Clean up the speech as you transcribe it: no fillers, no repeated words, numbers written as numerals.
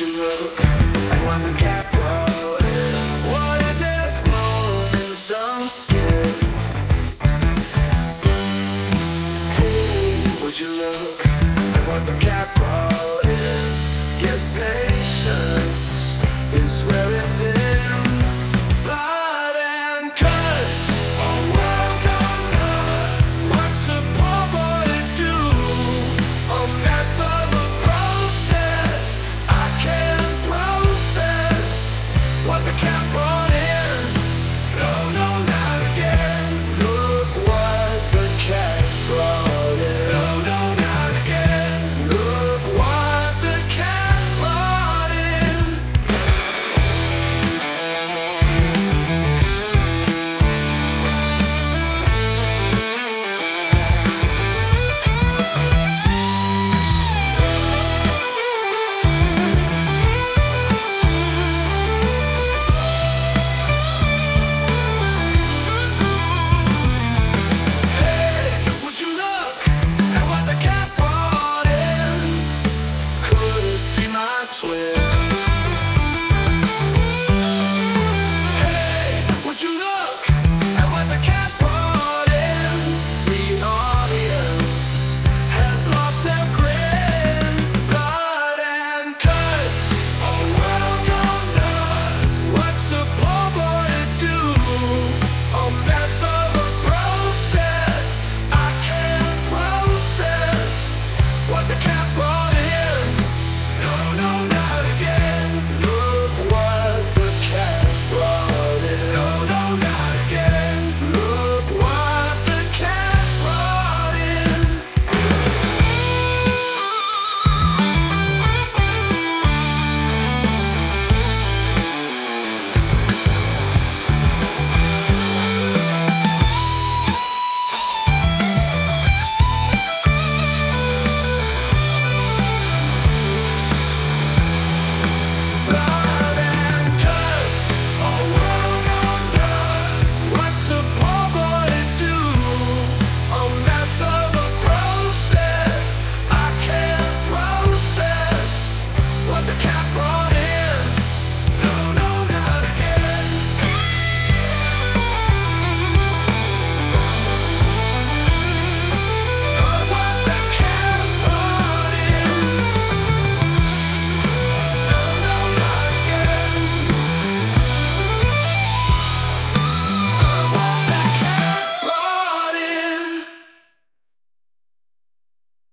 you look at what the cat brought in? What is it blown in some skin? Hey, would you look at what the cat brought in? Guess patience is where it been. Blood and cuts are welcome nuts. What's a poor boy to do? A mess of a process I can't process. What the cat brought in? No, no, not again. Look what the cat brought in. No, no, not again. Look what the cat brought in. Hey, would you look at what the cat brought in? Could it be my twin?